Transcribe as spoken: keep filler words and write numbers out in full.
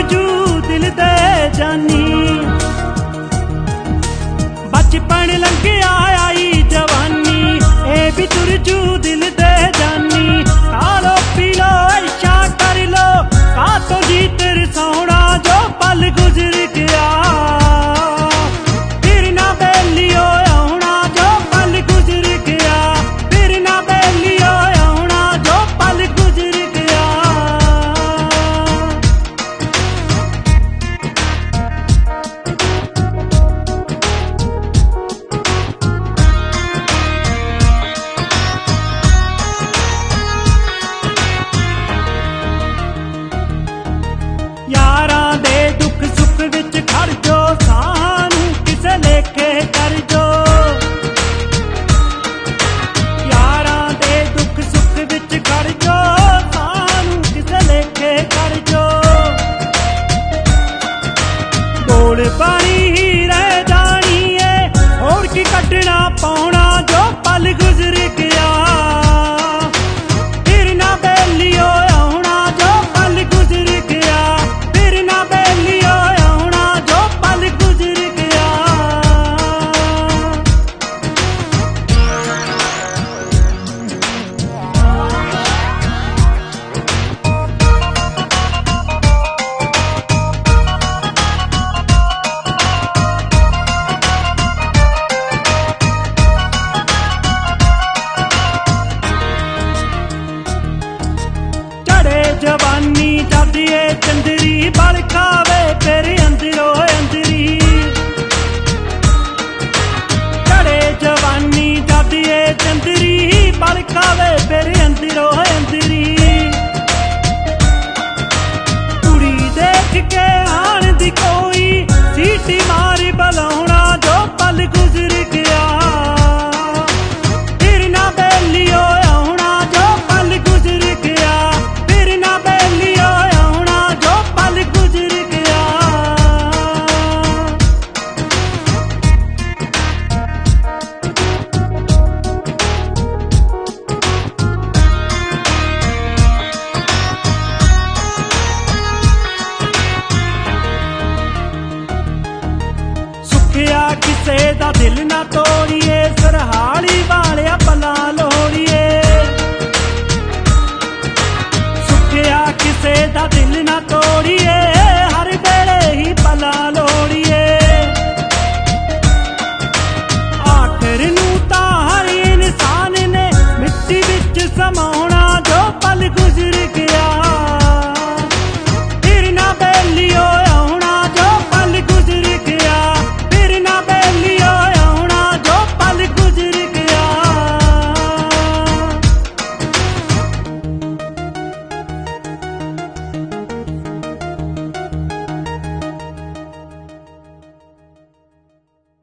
जू दिल दे जानी। बचपन लंघिया आई जवानी, ए भी तुर जू दिल दे जानी। खालो पी लो ऐशा कर लो, कातो जी तेरे सोना जो पल गुजर गया। फिर ना बेलियो आउना जो पल गुजर गया, फिर ना बेलियो आउना जो पल गुजर गया। यारां दे दुख सुख विच खड़ जो, सानू किसे लेखे कर जो। यारां दे दुख सुख विच खड़ जो, सानू किसे लेखे कर जो। बोल पानी ही रह जानी है, होर की कटना पाउना जो पल गुजर गया। फिर ना बेलियो आउना जो पल गुजर गया, फिर ना बेलियो आउना जो पल गुजर गया। चढ़े जवानी जादिए चंदरी, बल खावे फिर अंदरो अंदरी। चढ़े जवानी जादिए चंदरी, बल खावे फिर अंदरो अंदरी। कुड़ी देख के आन दी कोई, सीटी मारी बलाउना जो पल गुजर गया। फिर ना बेलियो आउना जो पल गुजर गया, फिर ना बेलियो आउना जो पल गुजर गया। सुखिया किसे दा दिल ना तो